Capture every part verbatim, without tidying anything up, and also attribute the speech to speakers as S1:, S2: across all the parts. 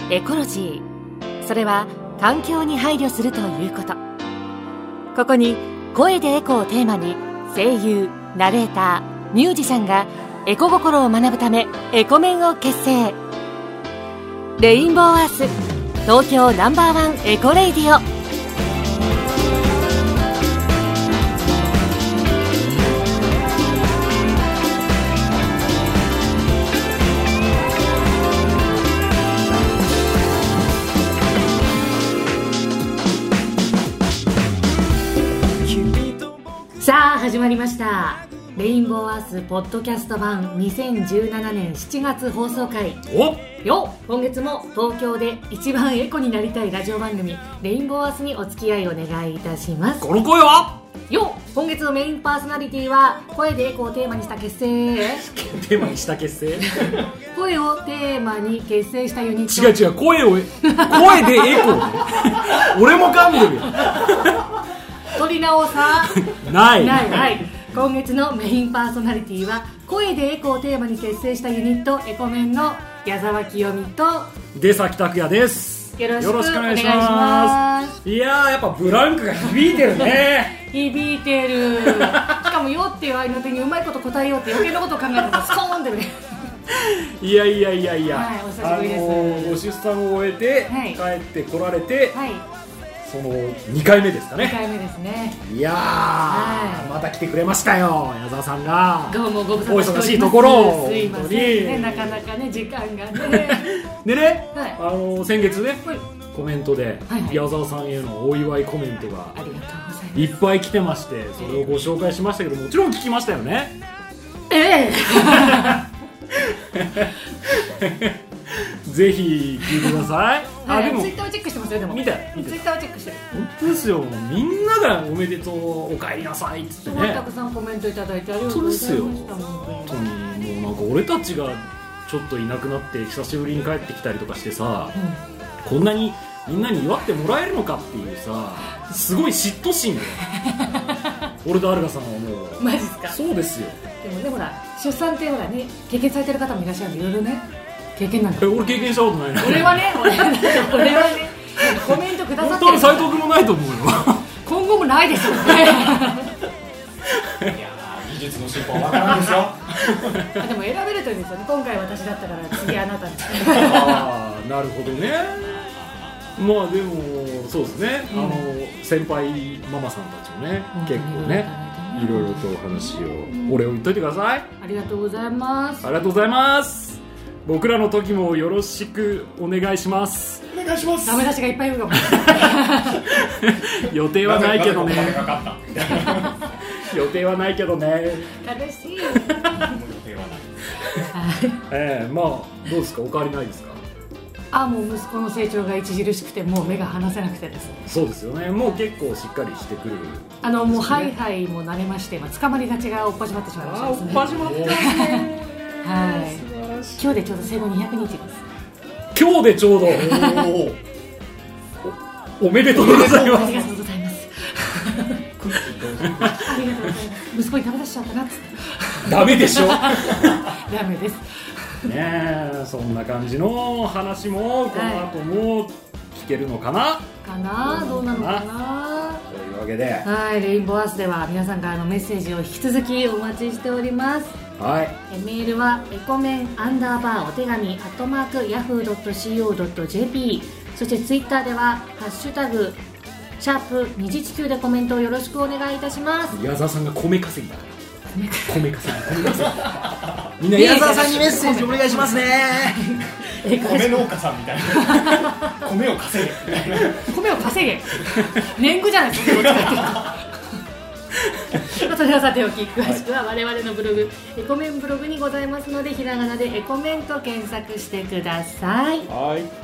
S1: エコロジー。それは環境に配慮するということ。ここに声でエコをテーマに声優、ナレーター、ミュージシャンがエコ心を学ぶためエコメンを結成。レインボーアース、東京ナンバーワンエコレイディオ。さあ始まりました、レインボーアースポッドキャスト版にせんじゅうななねんしちがつ放送回。
S2: お
S1: よ今月も東京で一番エコになりたいラジオ番組レインボーアースにお付き合いお願いいたします。
S2: この声は
S1: よ今月のメインパーソナリティは声でエコをテーマにした結成
S2: テーマにした結成
S1: 声をテーマに結成したユニット。
S2: 違う違う、声を声でエコ俺も噛んでるよ
S1: 取り直さ
S2: ない
S1: ないない今月のメインパーソナリティは声でエコをテーマに結成したユニットエコメンの矢沢清美と
S2: 出崎拓也です。
S1: よろしくお願いし
S2: よろしくお願
S1: ま
S2: いします。いやーやっぱブランクが響いてるね
S1: 響いてるしかもよっていう相手にうまいこと答えようって余計なことを考えたらスコーンってね
S2: いやいやいやいや、
S1: はいお久しぶりです。
S2: あのー、ご出産を終えて、
S1: はい
S2: 帰ってこられて、
S1: はい
S2: そのにかいめですか
S1: に
S2: ね。
S1: かいめですね。
S2: いやー、
S1: はい
S2: また来てくれましたよ矢沢さんが。
S1: どうもご無沙
S2: お
S1: 汰しております。
S2: 忙しいところ
S1: すいませんね、なかなかね時間がね
S2: でね、
S1: はい
S2: あのー、先月ね、
S1: はい
S2: コメントで、
S1: はいはい
S2: 矢沢さんへのお祝いコメントが
S1: ありがとうございます。
S2: いっぱい来てまして、それをご紹介しましたけど、もちろん聞きましたよね。
S1: え
S2: えぜひ聞いてください。
S1: はい、
S2: あでも
S1: ツイッターをチェックしてますよ。でも
S2: 見た
S1: ツイッターをチェックしてる。
S2: 本当ですよ、みんながおめでとうお帰りなさいっつ
S1: す
S2: ってね。
S1: ごいたくさんコメントいただいてありがとうございました。
S2: 本
S1: 本当
S2: 当
S1: に。
S2: にもうなんか俺たちがちょっといなくなって久しぶりに帰ってきたりとかしてさ、こんなにみんなに祝ってもらえるのかっていうさ、すごい嫉妬心だよ俺とアルガさんはもう。
S1: マジっすか。
S2: そうですよ。
S1: でもね、ほら出産ってほらね経験されてる方もいらっしゃるんで、いろいろね経験なんだ。
S2: え俺経験したことないな。
S1: 俺はね俺俺はねコメントくださってる。
S2: 本当に斉藤君もないと思うよ
S1: 今後もないですよね
S3: いや技術の進歩はわからんですよ
S1: あでも選べるといいですよね。今回私だったから次あなたに
S2: ああなるほどね。まあでもそうですね、
S1: うん、
S2: あの先輩ママさんたちもね結構ねいろいろとお話を、うん、お礼を言っといてください。
S1: ありがとうございます。
S2: ありがとうございます。僕らの時もよろしくお願いします。
S3: お願いします。
S1: ダメ出しがいっぱいいるかも
S2: 予定はないけどね
S3: なぜかかか
S2: 予定はないけどね
S1: 悲しい
S3: 予定はない
S2: ええー、まあどうですか、お変わりないですか。
S1: あもう息子の成長が著しくてもう目が離せなくてですね。
S2: そうですよね、もう結構しっかりしてくる、ね、
S1: あのもうハイハイも慣れまして、まあ、捕まり立ちがおっぱじまってしまいましたですね。
S2: あおっぱじまってますね
S1: はい今日でちょうど生後にひゃくにちです。
S2: 今日でちょうどお, おめでとうございます。
S1: ありがとうございますありがとうございます息子に食べ出しちゃったなっつって
S2: ダメでしょ
S1: ダメです
S2: ねえ、そんな感じの話もこの後も聞けるのかな、
S1: はい、かなどうなのかな
S2: というわけで、
S1: はい、レインボーアースでは皆さんからのメッセージを引き続きお待ちしております。
S2: はい、
S1: えメールはエコメンアンダーバーお手紙アットマークヤフー ドット シーオー ドット ジェーピー、 そしてツイッターではハッシュタグシャープにじ地球でコメントをよろしくお願いいたします。
S2: 矢沢さんが米稼ぎだから米稼ぎ米稼ぎみんな矢沢さんにメッセージお願いしますね
S3: 米農家さんみたいな米を稼げみたいな
S1: 米を稼げ年貢じゃないですかどっちかっていうとそれはさておき、詳しくは我々のブログ、エコメンブログにございますので、ひらがなでエコメンと検索してください。
S2: はい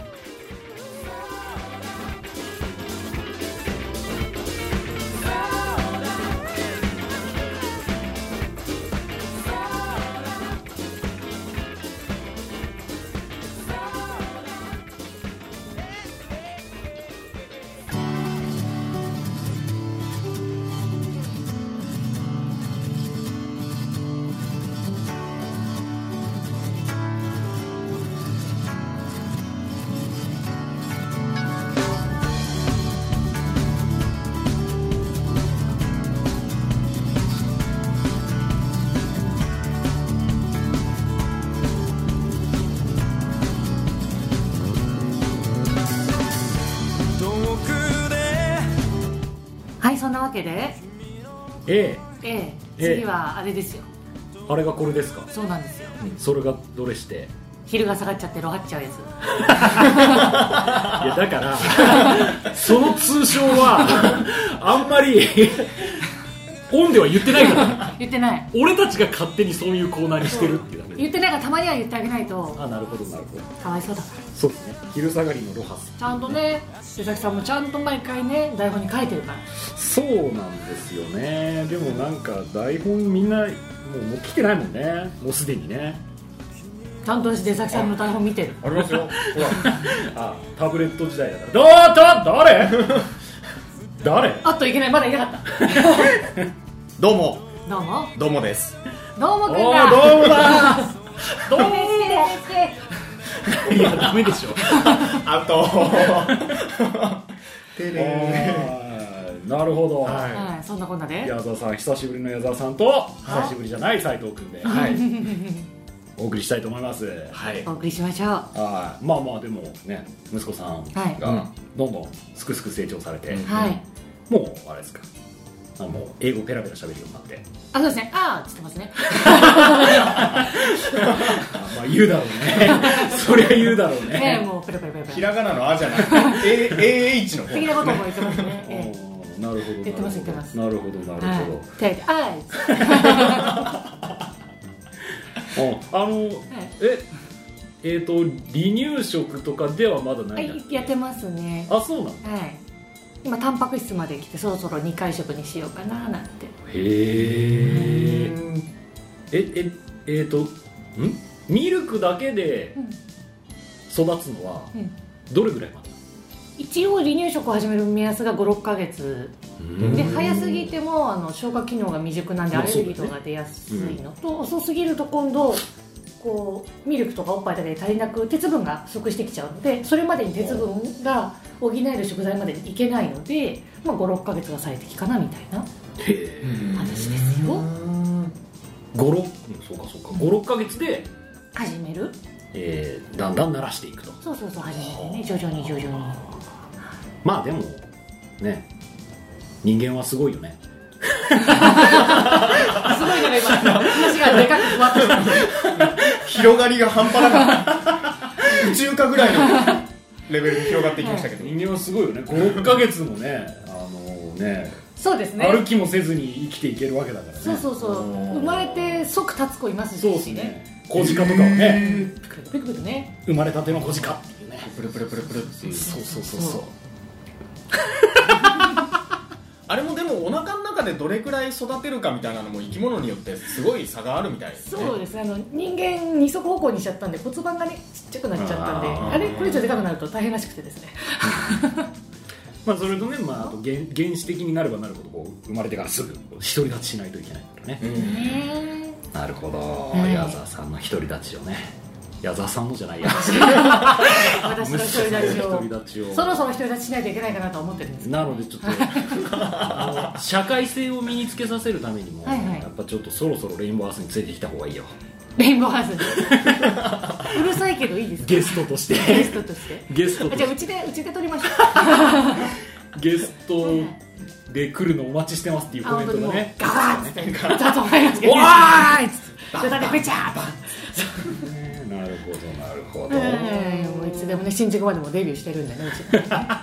S1: なわけで
S2: A
S1: A 次はあれですよ。
S2: あれがこれですか。
S1: そうなんですよ、
S2: うん、それがどれして
S1: 昼が下がっちゃってロハっちゃうやつ
S2: いやだからその通称はあんまりオンでは言ってないから
S1: 言ってない。
S2: 俺たちが勝手にそういうコーナーにしてるっていうだけで
S1: 言ってないからたまには言ってあげないと。
S2: あ、なるほどなるほど。
S1: かわいそうだから。
S2: そうですね、昼下がりのロハス
S1: ちゃんとね、瀬崎さんもちゃんと毎回ね台本に書いてるから。
S2: そうなんですよね。でもなんか台本みんなもう持ってきてないもんね、もうすでにね。
S1: ちゃんと出崎さんの台本見てる。
S3: ありますよ。ほら
S2: あ、タブレット時代だからどうと誰誰
S1: あっといけない、まだいなかった
S3: どうも
S1: どうも
S3: どうもです。
S1: どうもくんだ。
S2: おーどうもだどうも
S1: ー
S2: いやダメでしょ
S3: アウトてれ
S2: ーなるほど、
S3: は
S1: はい、そんなこんなで
S2: 矢沢さん、久しぶりの矢沢さんと久しぶりじゃない斉藤君で、
S3: はい
S2: お送りしたいと思います。
S3: はい
S1: お送りしましょう。
S2: はい、まあまあでもね、息子さん
S1: はい
S2: がどんどんすくすく成長されて、
S3: うん
S1: はい。
S2: もうあれですか、あもう英語ペラペラ喋るようになって
S1: あ、そうですね。あーっつってますね。
S2: あまあ言うだろうねそりゃ言うだろうね。
S1: ねえ、もうペラペラペラペラ
S3: ひらがなのあじゃない エーエーエイチ の方
S1: 的なことも言ってますね。ええ
S2: おーなるほど、
S1: 言ってます言ってます
S2: なるほどなるほど、
S1: はい。手挙げてあーっつって
S2: ああの、ええーと離乳食とかではまだないんだっけ。
S1: はい、やってますね。
S2: あ、そうなんだ。
S1: はい。今タンパク質まで来てそろそろにかい食にしようかななんて。
S2: へええええーとんミルクだけで育つのは
S1: うん。
S2: どれぐらいまで。
S1: 一応離乳食を始める目安がご、ろっかげつ
S2: うん
S1: で、早すぎてもあの消化機能が未熟なんで
S2: まあ
S1: アレルギーとか出やすいのと、遅すぎると今度こうミルクとかおっぱいだけで足りなく鉄分が不足してきちゃうので、それまでに鉄分が補える食材までにいけないので、まあ、ご、ろっかげつが最適かなみたいな
S2: へえ
S1: 話ですよ。
S2: ご、ろくそうかそうかご、ろっかげつで、
S1: 始める。
S2: えー、だんだん慣らしていくと。
S1: そうそうそう、始めてね、徐々に徐々に。
S2: まあでもね、人間はすごいよね。
S1: すごいのが今話がでかくふわっとした
S3: 広がりが半端なかった宇宙化ぐらいのレベルに広がっていきましたけど、
S2: 人間はすごいよね。ご、ろっかげつもね、あのね、
S1: そうですね。
S2: 歩きもせずに生きていけるわけだからね。
S1: そうそうそう、生まれて即立つ子いますし
S2: そうですね。小鹿とかはね、
S1: ピクピクピクね。
S2: 生まれたての小鹿っていうね。
S3: プルプルプルプルっていう。
S2: そうそうそうそう。
S3: あれもでもお腹の中でどれくらい育てるかみたいなのも生き物によってすごい差があるみたいですね。
S1: そうですね。あの人間二足歩行にしちゃったんで骨盤がねちっちゃくなっちゃったんで、
S3: あー
S1: あれこれ以上でかくなると大変らしくてですね。
S2: まあそれとね、まああと原原始的になればなるほどこう生まれてからすぐ独り立ちしないといけないからね。
S3: うん
S1: ね
S2: なるほど。
S1: はい
S2: 矢沢さんの独り立ちをね。矢沢さんのじゃないや。
S1: 私の独り立ちを
S2: 独り立ちを。
S1: そろそろ独り立ちしないといけないかなと思ってるんですけど。
S2: なのでちょっとあの社会性を身につけさせるためにも、
S1: はいはい
S2: やっぱちょっとそろそろレインボーアースについてきた方がいいよ。
S1: レインボーハウスうるさいけどいいですか。
S2: ゲストとして
S1: ゲストとして
S2: ゲストと
S1: じゃあ
S2: し
S1: うちでうちで撮りましょう。
S2: てゲストで来るのお待ちしてますっていうコメントがね。
S1: ガーッつってだと思いますけど、
S2: おーいっつって
S1: それだけペチャーバン
S2: ねなるほどなるほど。
S1: えー、もういつでもね新宿までもデビューしてるんでねうち、ね、
S2: いや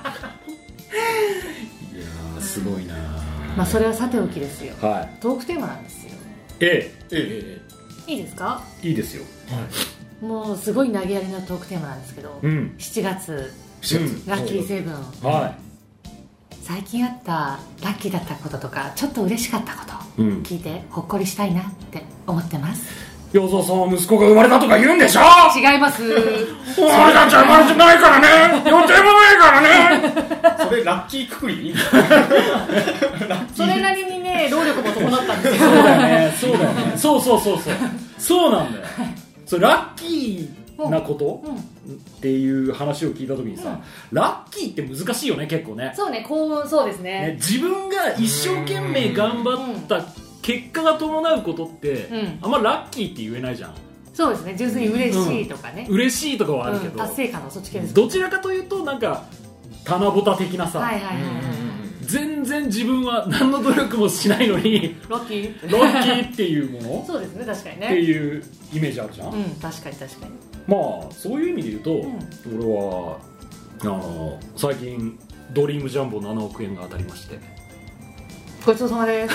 S2: ーすごいな。
S1: まあそれはさておきですよ。
S2: はい。
S1: トークテーマなんですよ。
S2: え
S3: え
S1: いいですか。
S2: えいいですよ。
S1: もうすごい投げやりなトークテーマなんですけど、
S2: うん
S1: しちがつ
S2: うん
S1: ラッキーセブン、
S2: は
S1: 最近あったラッキーだったこととかちょっと嬉しかったこと
S2: い。うん。
S1: 聞いてほっこりしたいなって思ってます。
S2: 矢沢さんは息子が生まれたとか言うんでしょ。
S1: 違います
S2: 俺たちは生まれてないからね。予定もないからね。
S3: それラッキーくくり
S1: それなりにね労力も伴ったんですよ。
S2: そうだよね。そうだよね。そうそうそうそう。そうなんだよ。それラッキーなこと、
S1: うん、
S2: っていう話を聞いた時にさ、ラッキーって難しいよね結構ね。
S1: そうね、幸運、そうですね。
S2: ね、自分が一生懸命頑張った結果が伴うことって、
S1: うん、
S2: あんまラッキーって言えないじゃん。
S1: そうですね、純粋に嬉しいとかね、
S2: うん、嬉しいとかはあるけど、
S1: うん、達成感のそっち系です。
S2: どちらかというとなんか棚ぼた的なさ、
S1: はいはいはいはい、
S2: 全然自分は何の努力もしないのに
S1: ラッキー
S2: ラッキーっていうもの
S1: そうですね、確かにね
S2: っていうイメージあるじゃん、
S1: うん、確かに確かに。
S2: まあそういう意味で言うと、
S1: うん、
S2: 俺はあの最近ドリームジャンボななおくえんが当たりまして
S1: ごちそうさまです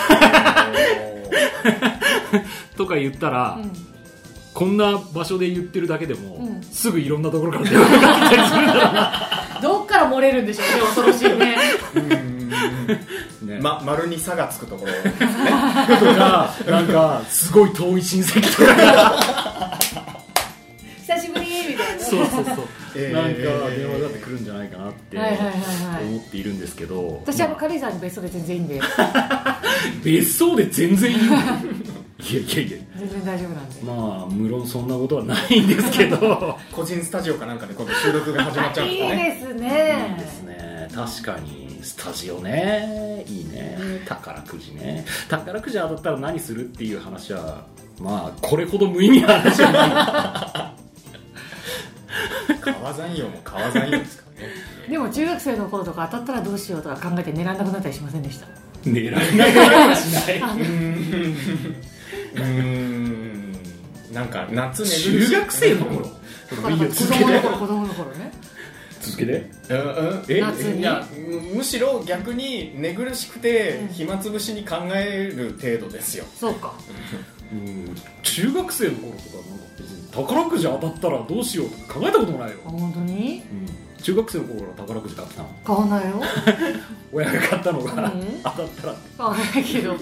S2: とか言ったら、うん、こんな場所で言ってるだけでも、うん、すぐいろんなところから電話がかかったりするんだろうな
S1: どっから漏れるんでしょうね、恐ろしいね
S3: ね、ま、丸に差がつくところですねと
S2: か、なんかすごい遠い親戚とかが
S1: 久しぶりみたいな
S2: そうそうそう、えー、なんか電話だって来るんじゃないかなって思っているんですけど、
S1: 私は軽井沢に別荘で全然いいんで
S2: 別荘で全然いいんだいやいやいや
S1: 全然大丈夫なんで、
S2: まあ無論そんなことはないんですけど
S3: 個人スタジオかなんかで今度収録が始まっちゃうんですかね。
S1: いいですね、
S2: いいですね、確かにスタジオね、いいね、宝くじね、宝くじ当たったら何するっていう話はまあこれほど無意味な話はない
S3: 川山用も川山用ですからね
S1: でも中学生の頃とか当たったらどうしようとか考えて寝られなくなったりしませんでした？
S2: 寝られなくなったりしないう
S3: ーんなんか夏寝
S2: 苦しい中学生の頃
S1: 子供の頃子供の頃ね
S2: 続けて、
S3: うんえ夏にいやむしろ逆に寝苦しくて、うん、暇つぶしに考える程度ですよ。
S1: そうか
S2: うん中学生の頃とかなんか別に宝くじ当たったらどうしようとか考えたこともないよ。
S1: 本当に、
S2: うん、中学生の頃から宝くじ買ってたの？
S1: 買わないよ
S2: 親が買ったのが、うん、当たったら
S1: 買わないけど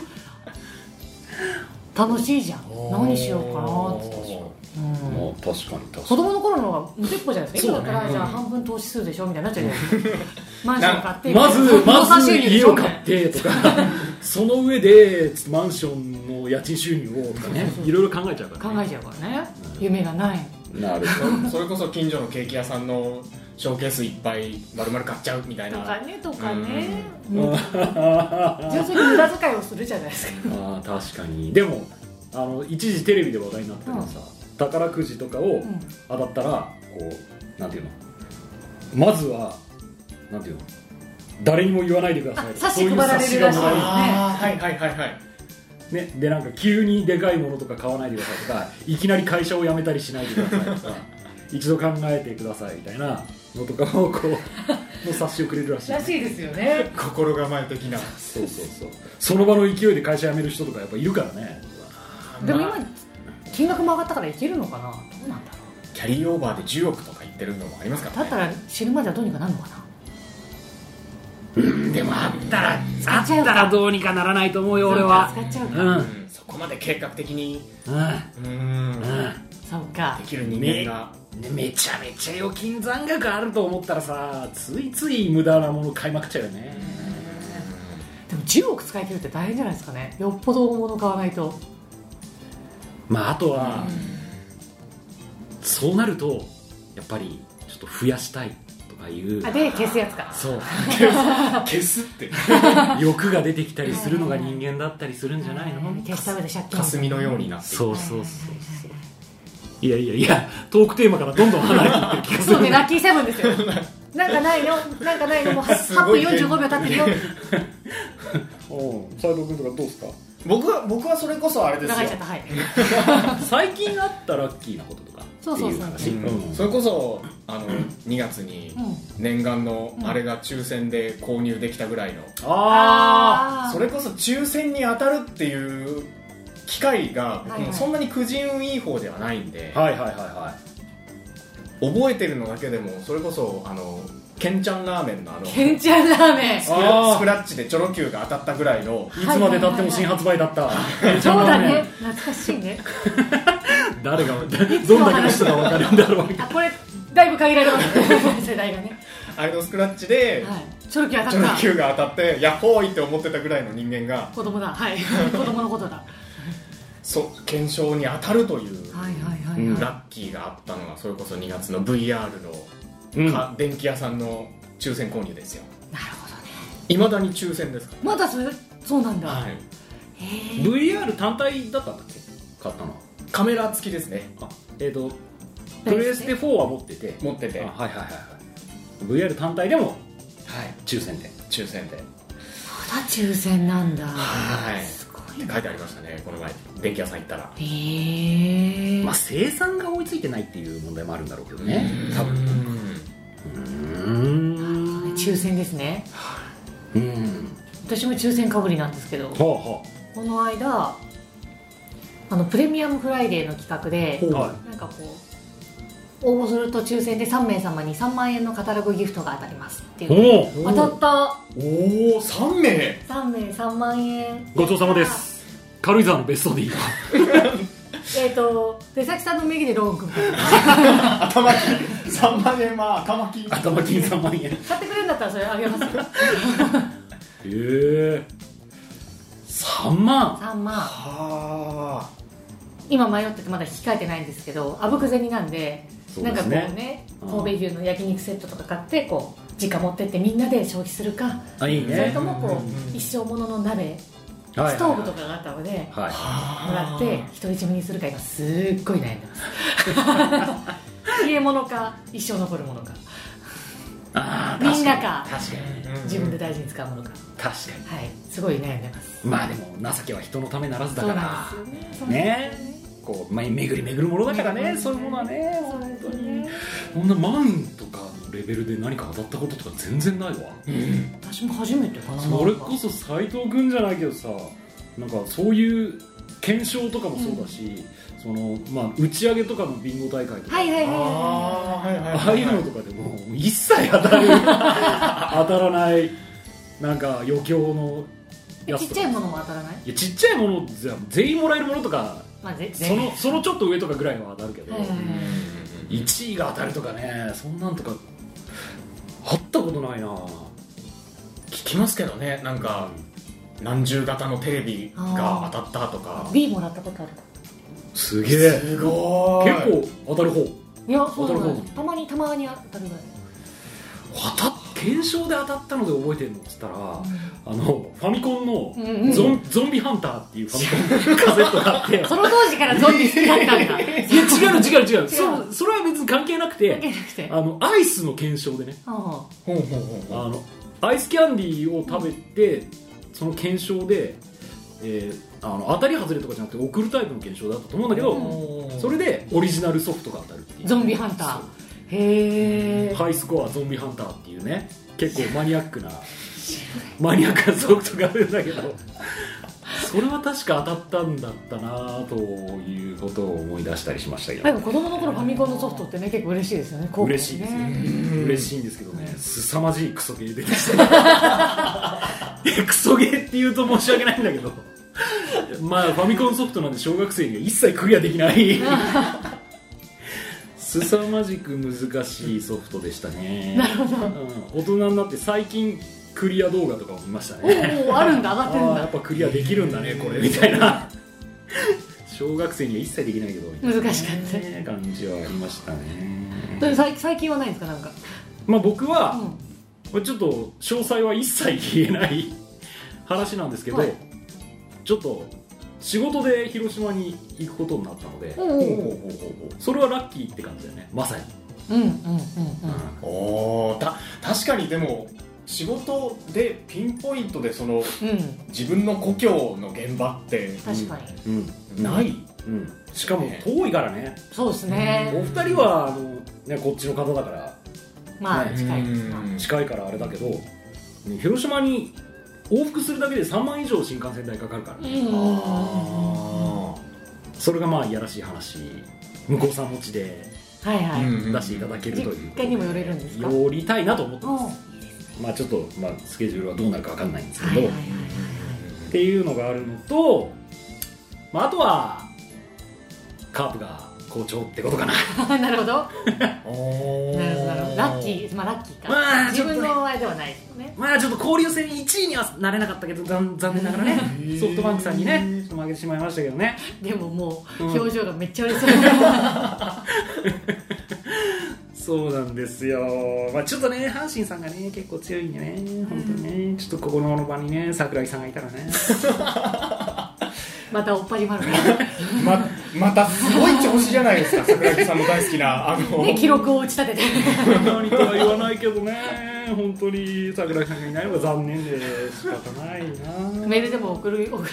S1: 楽しいじゃん、何しようかなって言ったでしょ。うん、
S2: まあ確かに確かに
S1: 子供の頃の方が無鉄砲じゃないですか。今だったら、ね、じゃあ半分投資するでしょみたいになっちゃうじゃないですかマンション買って
S2: まずまず家を買ってとかその上でマンションの家賃収入をとかねいろいろ考えちゃうから、ね、
S1: 考えちゃうからね、うん、夢がない
S2: なるほど
S3: それこそ近所のケーキ屋さんのショーケースいっぱい丸々買っちゃうみたいな
S1: とかねとかね、うん、純粋に無駄遣いをするじゃないですか
S2: あ確かに。でもあの一時テレビで話題になってたのさ、うん宝くじとかを当たったら、うん、こうなんていうのまずはなんていうの誰にも言わないでください、
S1: そういう冊子がもらえるね。
S3: はいはいはいはい
S2: ね、でなんか急にでかいものとか買わないでくださいとかいきなり会社を辞めたりしないでくださいとか一度考えてくださいみたいなのとかをこうの冊子をくれるらしい
S1: らしいですよね
S3: 心構え的な
S2: そうそうそうその場の勢いで会社辞める人とかやっぱいるからね。
S1: でも今金額も上がったからいけるのかな、どうなんだろう。
S3: キャリーオーバーでじゅうおくとか言ってるのもありますからね。
S1: だったら死ぬまではどうにかなるのかな。
S2: うんでもあったらあったらどうにかならないと思うよ俺は。
S1: 使っちゃうか、
S2: うん
S3: うん、そこまで計画的に
S2: うんうん、うん、
S1: そうか
S3: できる人間が
S2: め, めちゃめちゃ預金残額あると思ったらさついつい無駄なもの買いまくっちゃうよね。
S1: でもじゅうおく使い切るって大変じゃないですかね。よっぽど大物買わないと。
S2: まああとは、うん、そうなるとやっぱりちょっと増やしたいとかいう
S1: あで消すやつか。
S2: そう
S3: 消すって
S2: 欲が出てきたりするのが人間だったりするんじゃないの。
S1: 消すためで借金
S3: 霞のようになっている。
S2: そうそうそうそういやいやいやトークテーマからどんどん離れていってる気がする。
S1: そうねラッキーセブンですよなんかないのなんかないのもうはっぷんよんじゅうごびょう経ってるよ
S2: 斉藤君とかどうですか。
S3: 僕は僕はそれこそあれですよ。
S1: 長いちゃったはい
S2: 最近あったラッキーなこととか
S1: そうそうそう、
S3: うん、それこそあのにがつに念願のあれが抽選で購入できたぐらいの、うん、
S2: あ
S3: それこそ抽選に当たるっていう機会が僕もそんなにくじ運いい方ではないんで、
S2: はいはいはいはい
S3: 覚えてるのだけでもそれこそあのケンちゃんラーメンのあの
S1: ケンちゃんラーメン
S3: スクラ、スクラッチでチョロ Q が当たったぐらいの
S2: いつまでたっても新発売だった
S1: そうだね懐かしいね
S2: 誰がどんだけの人が分かるんだろう
S1: あこれだいぶ限られますね世代がね
S3: あれのスクラッチで、はい、
S1: チョロ Q 当たった
S3: チョロ Q が当たってヤッホーイって思ってたぐらいの人間が
S1: 子供だはい子供のことだ
S3: そう検証に当たるという、
S1: はいはいはいはい、
S3: ラッキーがあったのがそれこそにがつの ブイアール のか、うん、電気屋さんの抽選購入ですよ。
S1: なるほどね。
S3: いまだに抽選ですから、ね、
S1: まだそれそうなんだ、はい、
S2: へ ブイアール 単体だったんだっけ買ったの。
S3: カメラ付きですね。
S2: あえーとプレステフォーは持ってて
S3: 持ってて
S2: あはいはいはいはい ブイアール 単体でも、はい、抽選で
S3: 抽選で
S1: 抽選なんだ。
S3: はい、
S1: すごい
S3: って書いてありましたね、この前電気屋さん行ったら。
S1: へえ。
S2: まあ生産が追いついてないっていう問題もあるんだろうけどね、多分。うーん、
S1: 抽選ですね。
S2: うん、
S1: 私も抽選かぶりなんですけど、
S2: はあは
S1: この間あのプレミアムフライデーの企画で、
S2: あ、はい、
S1: なんかこう応募すると抽選でさんめい様にさんまんえんのカタログギフトが当たりますっていう。
S2: お
S1: 当たった。
S3: おお、さんめい
S1: さんめいさんまんえん。
S2: ごちそうさまです。軽井沢の別荘でいいか。
S1: えっと出先さんの名義でローン組む
S3: 頭金さんまんえんは頭金
S2: 頭金さんまんえん
S1: 買ってくれるんだったらそれあげますよ。
S2: へえ、さんまん。
S1: さんまん。
S3: はあ、
S1: 今迷っててまだ引き換えてないんですけど、あぶく銭なんで、
S2: そうですね、
S1: なんかこうね、神戸牛の焼肉セットとか買ってこう実家持ってってみんなで消費するか、
S2: あ、いいね。
S1: それともこう、
S3: うんうんうん、
S1: 一生ものの鍋、
S2: はいはいはい、
S1: ストーブとかがあったので、
S2: はい、
S1: もらって独り占めにするか今すっごい悩んでます消え物か一生残るものか、
S2: あ、
S1: みんなか
S2: 確かに
S1: 自分で大事に使うものか、
S2: 確かに、
S1: はい、すごい悩んでます。
S2: まあでも情けは人のためならずだから
S1: そうなんですよ
S2: ね,
S1: ね,
S2: ねこう、まあ、巡り巡るものだからね、そういうものはね、
S1: そう
S2: 本当
S1: です
S2: に
S1: ね。
S2: こんな万とかのレベルで何か当たったこととか全然ないわ、
S3: うん、
S1: 私も初めてかな。
S2: それこそ斎藤君じゃないけどさ、なんかそういう検証とかもそうだし、うん、そのまあ、打ち上げとかのビンゴ大会とか、
S1: はいはいはいはい、
S2: ああいうのとかでも一切当たる当たらないなんか余興のやつとか、
S1: ちっちゃいものも当たらない？
S2: いや、ちっちゃいものじゃ全員もらえるものとか、
S1: まあ、ぜ
S2: そのそのちょっと上とかぐらいは当たるけど、
S1: はいはいはい、
S2: いちいが当たるとかね、そんなんとかあったことないな。
S3: 聞きますけどね、なんか何十型のテレビが当たったとか。
S1: B もらったことある。
S2: すげえ、
S3: すごい、
S2: 結構当たる方。
S1: いや、そうな
S2: 当たる方。
S1: んたまにたまに当たるぐらい。
S2: 当たっ検証で当たったので覚えてるのっつったら、うん、あのファミコンのゾン、うんうん、ゾンビハンターっていうファミコンカセットがあってそ
S1: の当時からゾンビ好きだったんだ。いや、違う
S2: 違う違う、そ, それは別に関係なくて、
S1: 関係なくて、
S2: あのアイスの検証でね、あのアイスキャンディーを食べて、うん、その検証で、えー、あの当たり外れとかじゃなくて送るタイプの検証だったと思うんだけど、うん、それでオリジナルソフトが当たるっていう。
S1: ゾンビハンター、へー、
S2: ハイスコアゾンビハンターっていうね、結構マニアックなマニアックなソフトがあるんだけど、それは確か当たったんだったなということを思い出したりしましたけど、
S1: でも子供の頃ファミコンのソフトってね、結構嬉しいですよね。
S2: 嬉しいですよね、嬉しいんですけどね、凄まじいクソゲー出てきたクソゲーって言うと申し訳ないんだけどまあファミコンソフトなんで小学生には一切クリアできない凄まじく難しいソフトでしたね。
S1: なるほど、
S2: うん、大人になって最近クリア動画とかも見ましたね。
S1: おお、あるんだ、上がってるんだ。
S2: やっぱクリアできるんだねこれみたいな小学生には一切できないけどみたいな、ね、
S1: 難しかった
S2: 感じはありましたね。
S1: 最近はないんですか？なんか、
S2: まあ、僕は、うん、ちょっと詳細は一切言えない話なんですけど、はい、ちょっと仕事で広島に行くことになったので、それはラッキーって感じだよね、まさに。
S1: うんうんうんうん、
S3: おた確かに。でも仕事でピンポイントでその、うん、自分の故郷の現場って
S1: 確かに、
S2: うんうん、ない、うん、しかも遠いからね。
S1: そうですね、
S2: お二人はあの、ね、こっちの方だから
S1: まあ、
S2: ね、
S1: 近いです、
S2: 近いからあれだけど、ね、広島に往復するだけでさんまん以上新幹線代かかるからね。あ、それがまあいやらしい話、向こうさん持ちで
S1: はいはい、
S2: 出していただけるという、
S1: 実家にも寄れるんですか？
S2: 寄りたいなと思ってます。まあちょっと、まあ、スケジュールはどうなるか分かんないんですけど、っていうのがあるのと、まあ、あとはカープが好調ってことかな
S1: なるほどおなるほどなるほど、ラッキー、まあラッキーか、まあ、自分の前ではないですよね。
S2: まあちょっと交流戦いちいにはなれなかったけど、残念ながらねソフトバンクさんにねちょっと負けてしまいましたけどね。
S1: でももう、うん、表情がめっちゃ嬉しそう
S2: そうなんですよ、まあ、ちょっとね阪神さんがね結構強いんでね、本当にね、ちょっとここの場にね桜井さんがいたらね
S1: またおっぱりまるね
S3: ままたすごい調子じゃないですか桜木さんの大好きなあの、
S1: ね、記録を打ち立てて
S2: 何とは言わないけどね本当に桜木さんがいないのが残念で仕方ないな。
S1: メールでも送る送る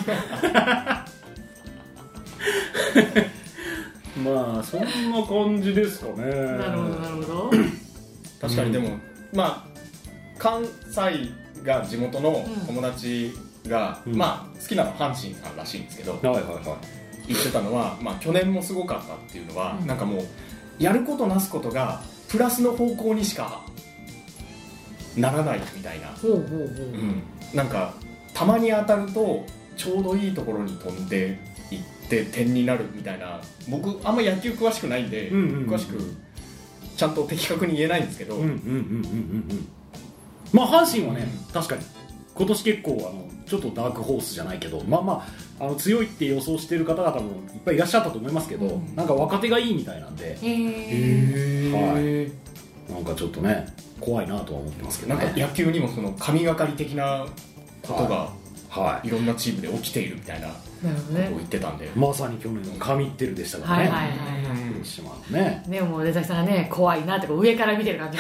S2: まあそんな感じですかね。
S1: なるほどなるほど
S3: 確かにでも、うん、まあ関西が地元の友達が、うん、まあ好きなのは阪神さんらしいんですけど、はいはいはい、言ってたのは、まあ、去年もすごかったっていうのは、うん、なんかもうやることなすことがプラスの方向にしかならないみたいな、うん、なんかたまに当たるとちょうどいいところに飛んでいって点になるみたいな。僕あんま野球詳しくないんで、うんうんうん、詳しくちゃんと的確に言えないんですけど、
S2: まあ阪神はね、うん、確かに今年結構あのちょっとダークホースじゃないけど、まあまあ、あの強いって予想している方々もいっぱいいらっしゃったと思いますけど、うん、なんか若手がいいみたいなんで、へー、はい、なんかちょっとね怖いなとは思ってますけどね。
S3: なんか野球にもその神がかり的なことが、はいはい、いろんなチームで起きているみたいなことを言ってたんで、ね、
S2: まさに去年の神ってるでしたからね。はいはいはいはい、広島のね。
S1: ね、もう出崎さんがね怖いなって上から見てる感じ。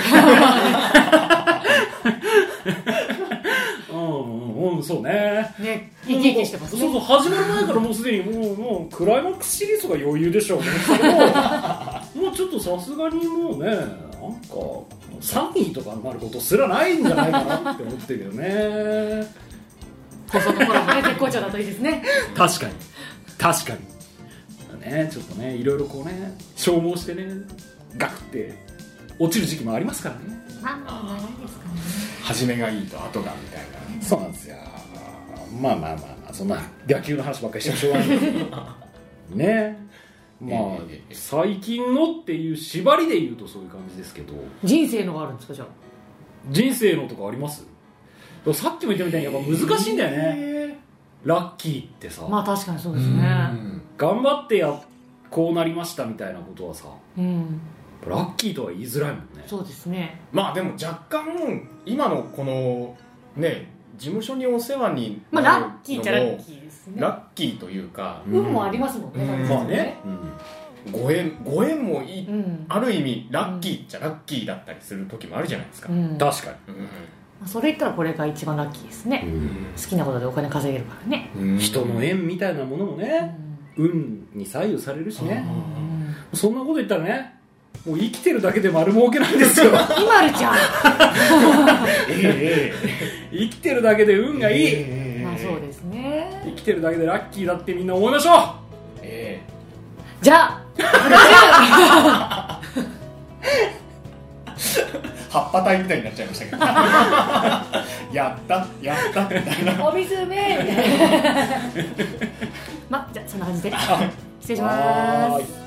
S2: うんうん、そうね。
S1: ね、生き生きしてますね。
S2: そうそう、始まる前からもうすでにもうもうクライマックスシリーズが余裕でしょうけど、もうちょっとさすがにもうね、なんかさんいとかになることすらないんじゃないかなって思ってるよね。
S1: 放送の頃もね絶好調だといいですね。
S2: 確かに確かにね、ちょっとねいろいろこうね消耗してねガクって落ちる時期もありますからね。
S1: まあまあ長いですからね。
S3: 初めがいいと後がみたいな。
S2: そうなんですよ。まあまあまあまあそんな野球の話ばっかりしてもしょうがないね。まあ、えー、最近のっていう縛りで言うとそういう感じですけど。
S1: 人生のがあるんですか？じゃあ
S2: 人生のとかあります？さっきも言ったみたいにやっぱ難しいんだよね。ラッキーってさ、
S1: まあ確かにそうですね。
S2: 頑張ってやこうなりましたみたいなことはさ、うん、ラッキーとは言いづらいもんね。
S1: そうですね。
S3: まあでも若干今のこのね事務所にお世話に
S1: なるのも、まあ、ラッキーっちゃラッキーですね。
S3: ラッキーというか
S1: 運もありますもんね。うん、
S3: まあね、うん、ご縁ご縁もい、うん、ある意味ラッキーっちゃラッキーだったりする時もあるじゃないですか、うん、
S2: 確かに、
S1: うんそれ言ったらこれが一番ラッキーですね、うん、好きなことでお金稼げるからね、
S2: うん、人の縁みたいなものもね、うん、運に左右されるしね、うん、そんなこと言ったらねもう生きてるだけで丸儲けなんですよ。
S1: 今るちゃん
S2: ええ生きてるだけで運がいい、え
S1: ー、まあそうですね。
S2: 生きてるだけでラッキーだってみんな思いましょう、
S1: えー、じゃあ
S3: 葉っぱ隊みたいになっちゃいましたけどやったやったみたいな
S1: お水めみたいなまあじゃあそんな感じで失礼します。